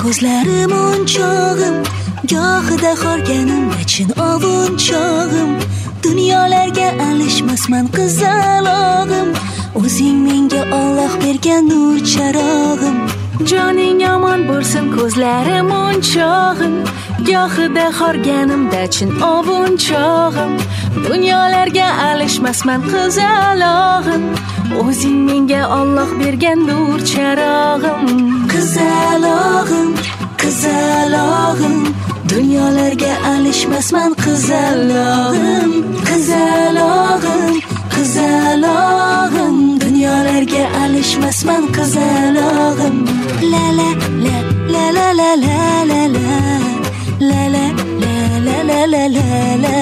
ko'zlarim o'nchog'im, gohida xorganimda chin ovunchog'im. Dunyolarga alishmasman qizalog'im, o'zing menga Alloh bergan nur charog'im. Joning yomon bo'lsin ko'zlarim o'nchog'im, gohida xorganimda chin ovunchog'im. Dunyolarga alishmasman qizalog'im, o'zing menga Alloh bergan nur charog'im. Qizalog'im, qizalog'im, dunyolarga alishmasman qizalog'im. Qizalog'im, qizalog'im, dunyolarga alishmasman qizalog'im. La la la la la la la la la la la la la la la la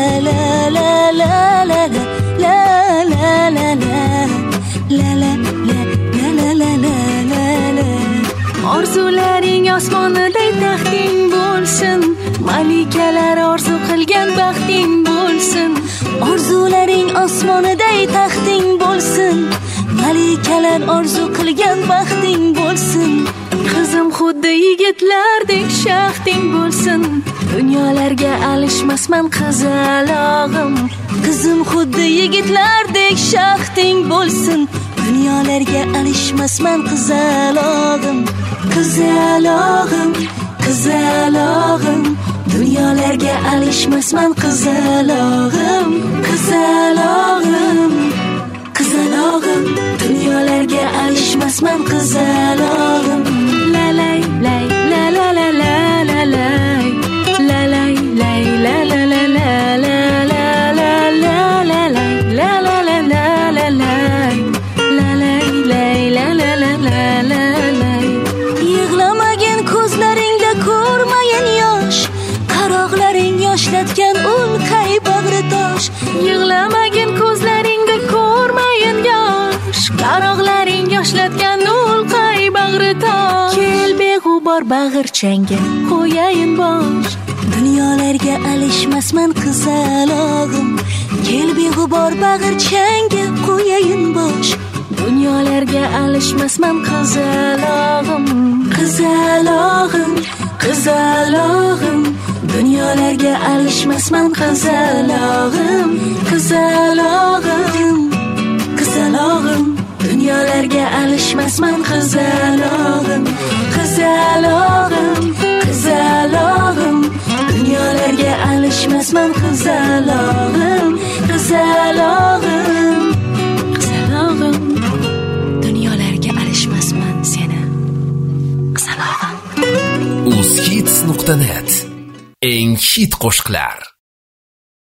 orzularing osmoniday taxting bo'lsin, malikalar orzu qilgan baxting bo'lsin. Orzularing osmoniday taxting bo'lsin, malikalar orzu qilgan baxting bo'lsin. Qizim xuddi yigitlardek shaxting bo'lsin, dunyolarga alishmasman qizalog'im. Qizim xuddi yigitlardek shaxting bo'lsin, dunyolarga alishmasman qizalog'im. Qizalog'im, qizalog'im, dunyolarga alishmasman qizalog'im. Qizalog'im, qizalog'im, dunyolarga alishmasman qizalog'im. La lay lay la la la la la lay, la lay lay la la la la la la la la la lay, la la la la la lay, la lay lay la la la la la lay. Yig'lamagin ko'zlaringda ko'rmayin yosh, qaroqlaring yoshlatgan ulqay bag'ri tosh. Yig'lamagin ko'zlaringda ko'rmayin yosh, qaroqlaring yoshlatgan ulqay bag'ri tosh. Kel beg'ubor bag'irchangga qo'yayin bosh, dunyolarga alishmasman qizalog'im. Kel beg'ubor bag'irchangga qo'yayin bosh, dunyolarga alishmasman qizalog'im. Qizalog'im, qizalog'im, dunyolarga alishmasman qizalog'im. Qizalog'im, qizalog'im, dunyolarga alishmasman qizalog'im. Qizalog'im, qizalog'im, dunyolarga alishmasman qizalog'im. Qizalog'im, qizalog'im, dunyolarga alishmasman seni qizalog'im. uzhits.net eng hit qo'shiqlar.